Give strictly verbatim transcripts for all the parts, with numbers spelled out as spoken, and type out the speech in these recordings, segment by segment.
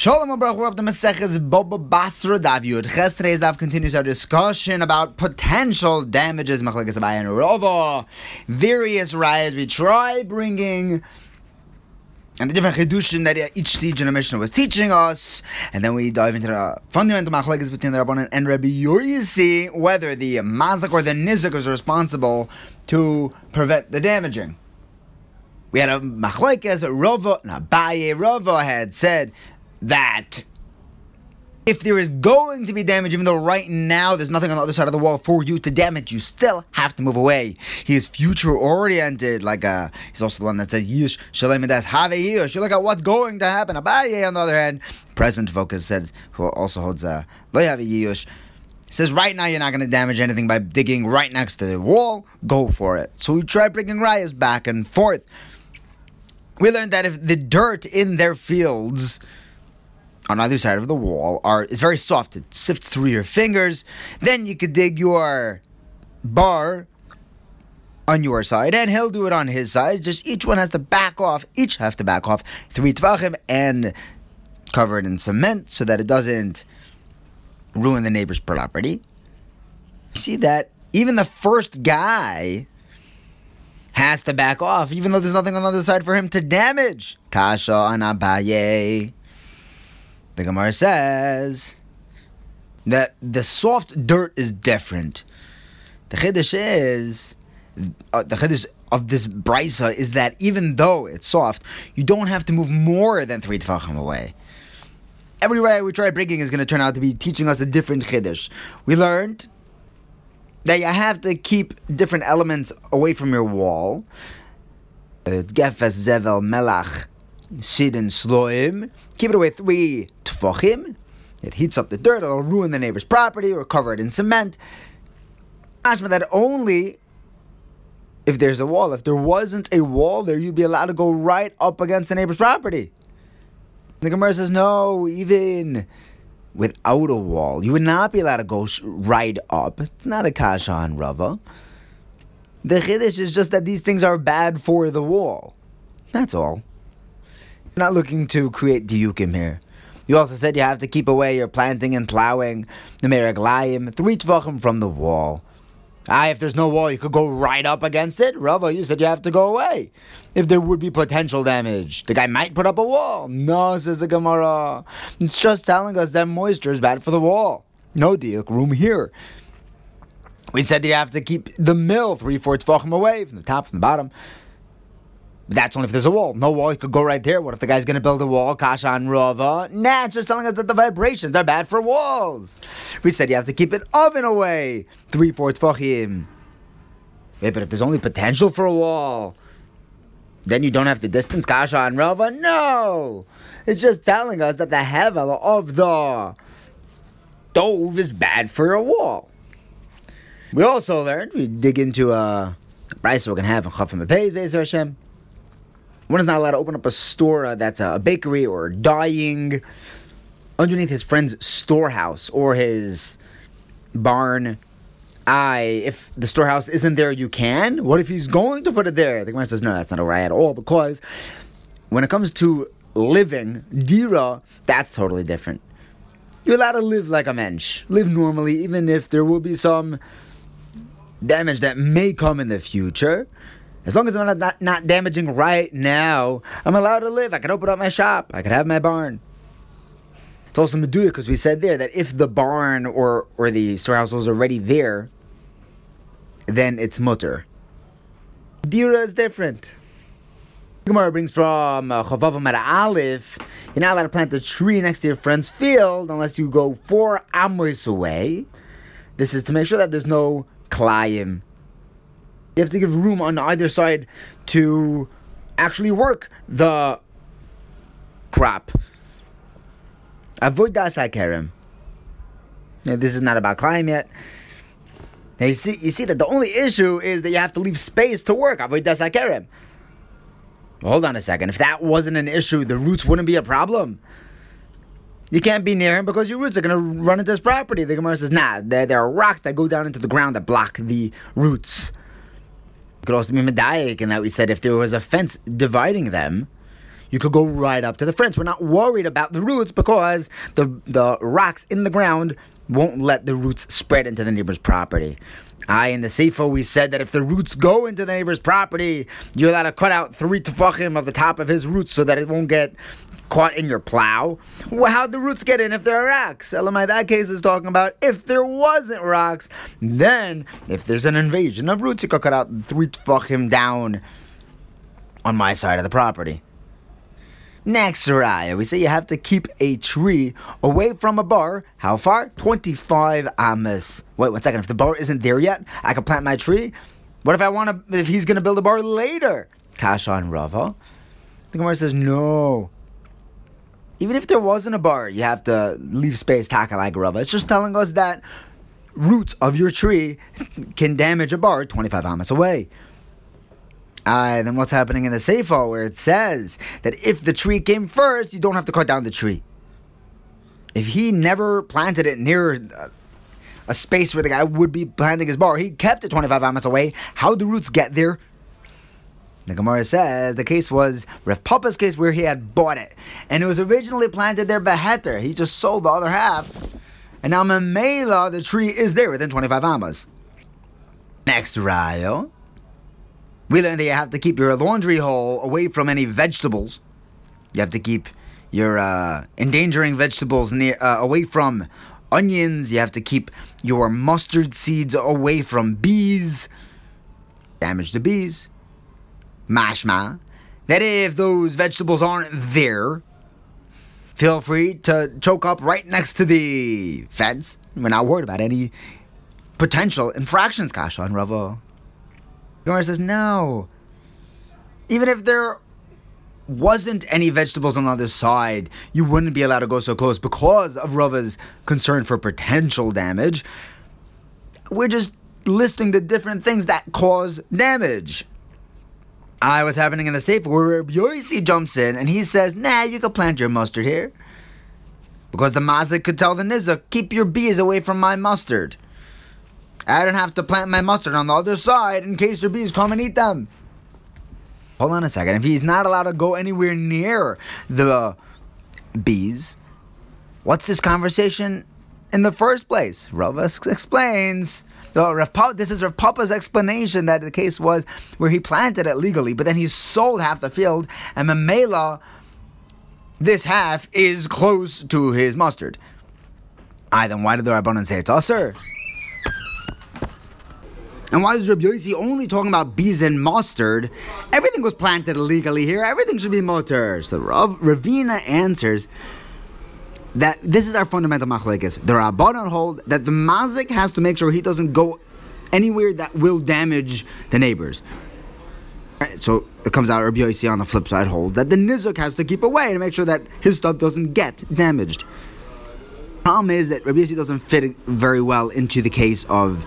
Shalom Abrach, we're up to Maseches Baba Basra Daf Yud Ches. Today's Daf continues our discussion about potential damages, Machlekes Abaye and Rava, various rayas we try bringing, and the different chidushim that each stage in the Mishnah was teaching us, and then we dive into the fundamental machlekes between the Rabbanan and Rabbi Yosi, whether the mazak or the nizak is responsible to prevent the damaging. We had a machlekes, Rava, and Abaye. Rava had said that if there is going to be damage, even though right now there's nothing on the other side of the wall for you to damage, you still have to move away. He is future-oriented, like uh, he's also the one that says, Yish, Shalem Edas, Have Yish. You look at what's going to happen. Abaye, on the other hand, present focus says, who also holds uh, Lo Have Yish, says right now you're not going to damage anything by digging right next to the wall. Go for it. So we try bringing rayas back and forth. We learned that if the dirt in their fields on either side of the wall are is very soft, it sifts through your fingers, then you could dig your bar on your side, and he'll do it on his side. Just each one has to back off, each have to back off three tvachim and cover it in cement so that it doesn't ruin the neighbor's property. You see that even the first guy has to back off, even though there's nothing on the other side for him to damage. Kasha on Abaye. The Gemara says that the soft dirt is different. The chiddush is, uh, the chiddush of this brisa is that even though it's soft, you don't have to move more than three tefachim away. Every way we try bringing is going to turn out to be teaching us a different chiddush. We learned that you have to keep different elements away from your wall. Gefes, zevel, melach, Sidin Sloim. Keep it away three tefachim. It heats up the dirt, it'll ruin the neighbor's property or cover it in cement. Ashma that only if there's a wall. If there wasn't a wall there, you'd be allowed to go right up against the neighbor's property. The Gemara says, no, even without a wall, you would not be allowed to go right up. It's not a kasha on Rava. The chiddush is just that these things are bad for the wall. That's all. Not looking to create diyukim here. You also said you have to keep away your planting and plowing, the meraglayim, three tvachim from the wall. Ah, if there's no wall, you could go right up against it. Rava, you said you have to go away. If there would be potential damage, the guy might put up a wall. No, says the Gemara. It's just telling us that moisture is bad for the wall. No diyuk, room here. We said you have to keep the mill three, four tvachim away, from the top, from the bottom. That's only if there's a wall. No wall, you could go right there. What if the guy's going to build a wall? Kasha and Rava. Nah, it's just telling us that the vibrations are bad for walls. We said you have to keep an oven away. Three, four tefachim. Yeah, but if there's only potential for a wall, then you don't have the distance. Kasha and Rava. No. It's just telling us that the hevel of the stove is bad for a wall. We also learned, we dig into a rice we're going to have in Chafim Beis, Beis Hashem. One is not allowed to open up a store uh, that's a bakery or dyeing underneath his friend's storehouse or his barn. I, if the storehouse isn't there, you can. What if he's going to put it there? The Gemara says, no, that's not a right at all, because when it comes to living, dira, that's totally different. You're allowed to live like a mensch, live normally, even if there will be some damage that may come in the future. As long as I'm not, not, not damaging right now, I'm allowed to live. I can open up my shop. I can have my barn. It's also Meduya, because we said there that if the barn or, or the storehouse was already there, then it's mutter. Dira is different. Gemara brings from Chavav Amar Aleph, you're not allowed to plant a tree next to your friend's field unless you go four amos away. This is to make sure that there's no klayim. You have to give room on either side to actually work the crop. Avodas hakerem. Now, this is not about climb yet. Now, you see, you see that the only issue is that you have to leave space to work. Avodas hakerem. Well, hold on a second. If that wasn't an issue, the roots wouldn't be a problem. You can't be near him because your roots are going to run into his property. The Gemara says, nah, there, there are rocks that go down into the ground that block the roots. It could also be medayik, in that we said if there was a fence dividing them, you could go right up to the fence. We're not worried about the roots because the the rocks in the ground won't let the roots spread into the neighbor's property. I, in the Sefer, we said that if the roots go into the neighbor's property, you're allowed to cut out three tefachim of the top of his roots so that it won't get caught in your plow. Well, how'd the roots get in if there are rocks? Elamai, that case is talking about if there wasn't rocks, then if there's an invasion of roots, you could cut out three tefachim down on my side of the property. Next, Raya, we say you have to keep a tree away from a bar. How far? twenty-five amas. Wait one second. If the bar isn't there yet, I can plant my tree. What if I want to? If he's going to build a bar later? Kasha and Rava. The Gemara says no. Even if there wasn't a bar, you have to leave space. Taka like Rava. It's just telling us that roots of your tree can damage a bar twenty-five amas away. Uh, then what's happening in the Sefer where it says that if the tree came first, you don't have to cut down the tree. If he never planted it near a, a space where the guy would be planting his bar, he kept it twenty-five amas away, how'd the roots get there? The Gemara says the case was Rav Papa's case where he had bought it. And it was originally planted there beheter. He just sold the other half. And now Memela, the tree is there within twenty-five amas. Next, Rayo. We learned that you have to keep your laundry hole away from any vegetables. You have to keep your uh, endangering vegetables near uh, away from onions. You have to keep your mustard seeds away from bees. Damage the bees. Mashma. That if those vegetables aren't there, feel free to choke up right next to the fence. We're not worried about any potential infractions, Kasha and Rava. Gemara says, no. Even if there wasn't any vegetables on the other side, you wouldn't be allowed to go so close because of Rava's concern for potential damage. We're just listing the different things that cause damage. I was happening in the Sefer where Rabbi Yossi jumps in and he says, nah, you can plant your mustard here. Because the mazik could tell the nizuk, keep your bees away from my mustard. I don't have to plant my mustard on the other side in case your bees come and eat them. Hold on a second. If he's not allowed to go anywhere near the bees, what's this conversation in the first place? Rava explains. So Rav Papa, this is Rav Papa's explanation that the case was where he planted it legally, but then he sold half the field, and Mamela, this half is close to his mustard. Aye, then why did the Rabbanan say it's usher? And why is Rabbi Yossi only talking about bees and mustard? Everything was planted illegally here. Everything should be mutter. So Rav, Ravina answers that this is our fundamental machlekes. The Rabbanan hold that the mazik has to make sure he doesn't go anywhere that will damage the neighbors. Right, so it comes out Rabbi Yossi on the flip side hold that the nizuk has to keep away to make sure that his stuff doesn't get damaged. Problem is that Rabbi Yossi doesn't fit very well into the case of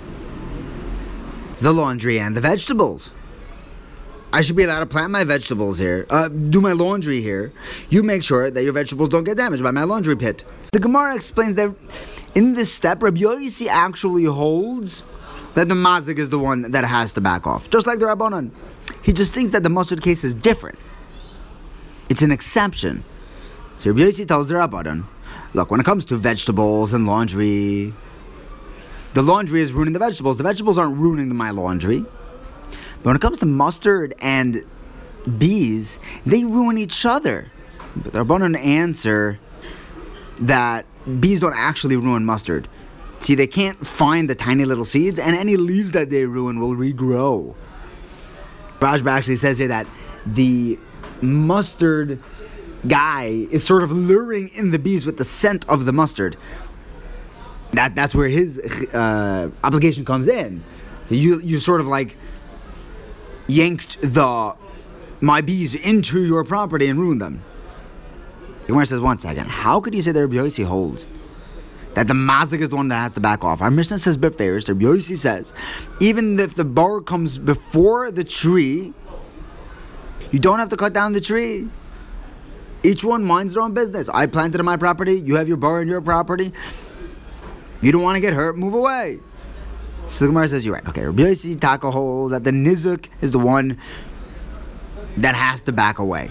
the laundry and the vegetables. I should be allowed to plant my vegetables here, uh, do my laundry here. You make sure that your vegetables don't get damaged by my laundry pit. The Gemara explains that in this step, Rabbi Yossi actually holds that the mazik is the one that has to back off, just like the Rabbanan. He just thinks that the mustard case is different. It's an exception. So Rabbi Yossi tells the Rabbanan, look, when it comes to vegetables and laundry, the laundry is ruining the vegetables. The vegetables aren't ruining my laundry. But when it comes to mustard and bees, they ruin each other. But the Rabbanan answer that bees don't actually ruin mustard. See, they can't find the tiny little seeds, and any leaves that they ruin will regrow. Rajba actually says here that the mustard guy is sort of luring in the bees with the scent of the mustard. That that's where his uh, obligation comes in. So you you sort of like yanked the my bees into your property and ruined them. The Gemara says, one second, how could you say that Rabbi Yossi holds that the mazik is the one that has to back off? Our Mishnah says beferish. Rabbi Yossi says, even if the bar comes before the tree, you don't have to cut down the tree. Each one minds their own business. I planted on my property. You have your bar on your property. You don't want to get hurt, move away. So the Gemara says, you're right. Okay, Rabbi Yossi Taka holds that the nizuk is the one that has to back away.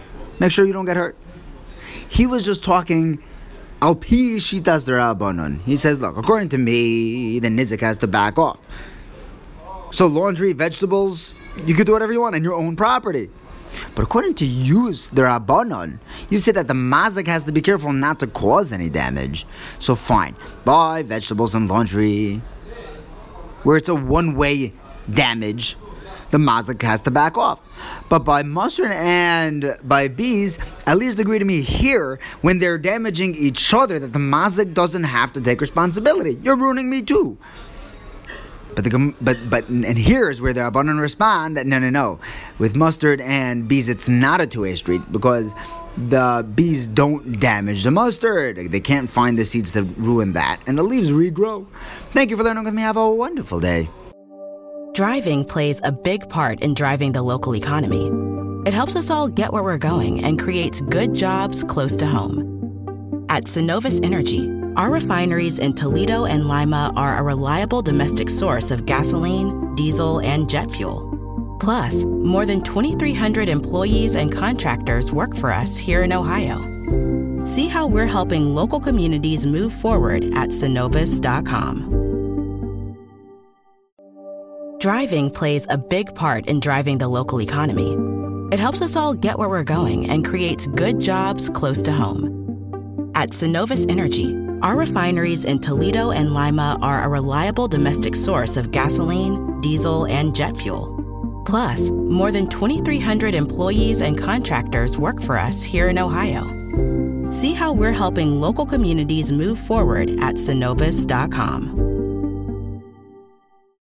Make sure you don't get hurt. He was just talking al pi shitas d'Rabbanan. He says, look, according to me, the nizik has to back off. So laundry, vegetables, you could do whatever you want on your own property. But according to you, the Rabbanon, you say that the mazik has to be careful not to cause any damage. So fine, buy vegetables and laundry, where it's a one-way damage, the mazik has to back off. But by mustard and by bees, at least agree to me here, when they're damaging each other, that the mazik doesn't have to take responsibility. You're ruining me too. But the but but and here's where the Rabbanan respond that no no no, with mustard and bees it's not a two-way street, because the bees don't damage the mustard. They can't find the seeds to ruin that, and the leaves regrow. Thank you for learning with me. Have a wonderful day. Driving plays a big part in driving the local economy. It helps us all get where we're going and creates good jobs close to home. At Synovus Energy, our refineries in Toledo and Lima are a reliable domestic source of gasoline, diesel, and jet fuel. Plus, more than twenty-three hundred employees and contractors work for us here in Ohio. See how we're helping local communities move forward at Synovus dot com. Driving plays a big part in driving the local economy. It helps us all get where we're going and creates good jobs close to home. At Synovus Energy, our refineries in Toledo and Lima are a reliable domestic source of gasoline, diesel, and jet fuel. Plus, more than twenty-three hundred employees and contractors work for us here in Ohio. See how we're helping local communities move forward at Synovus dot com.